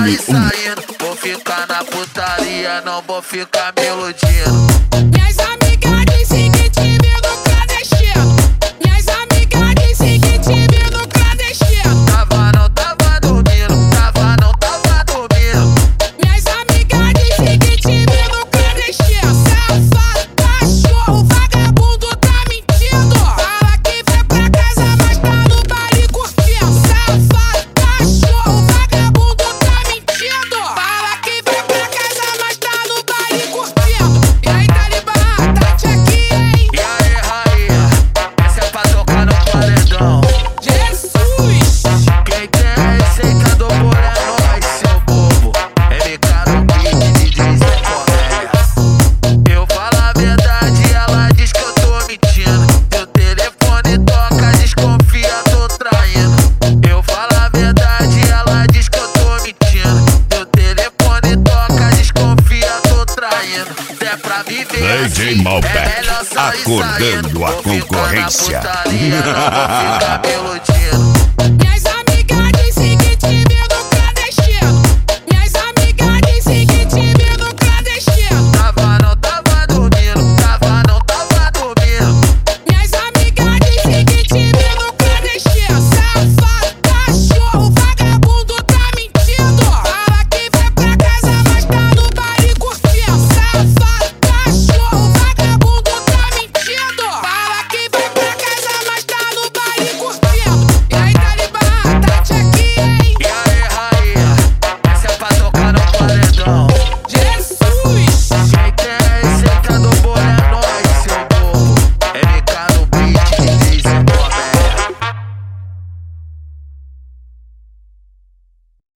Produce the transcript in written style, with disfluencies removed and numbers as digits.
sair saindo. Vou ficar na putaria, não vou ficar me iludindo. Minhas amigas dizem que te vi no clandestino. Minhas amigas dizem que te vi no clandestino. Tava, não tava dormindo. Tava, não tava dormindo. Minhas amigas dizem que te vi no clandestino. Safado, cachorro, vagabundo, tá mentindo. Fala que vem pra casa, mas tá no baile curtindo. Safado, cachorro, vagabundo, tá mentindo. Fala que vem pra casa, mas tá no baile curtindo. E aí, Talibã, Tati aqui, hein? E aí, rainha, essa é pra tocar no paredão. Jesus! Quem tem a receita do bolo é nóis, seu bobo. MK no beat, DJ Zé Correia. Eu falo a verdade, ela diz que eu tô mentindo. Teu telefone toca, desconfia, tô traindo. Eu falo a verdade, ela diz que eu tô mentindo. Teu telefone toca, desconfia, tô traindo. Se é pra viver DJ assim, Malbec, é melhor sair acordando saindo. a Vou ficar na concorrência. putaria, não vou ficar me iludindo.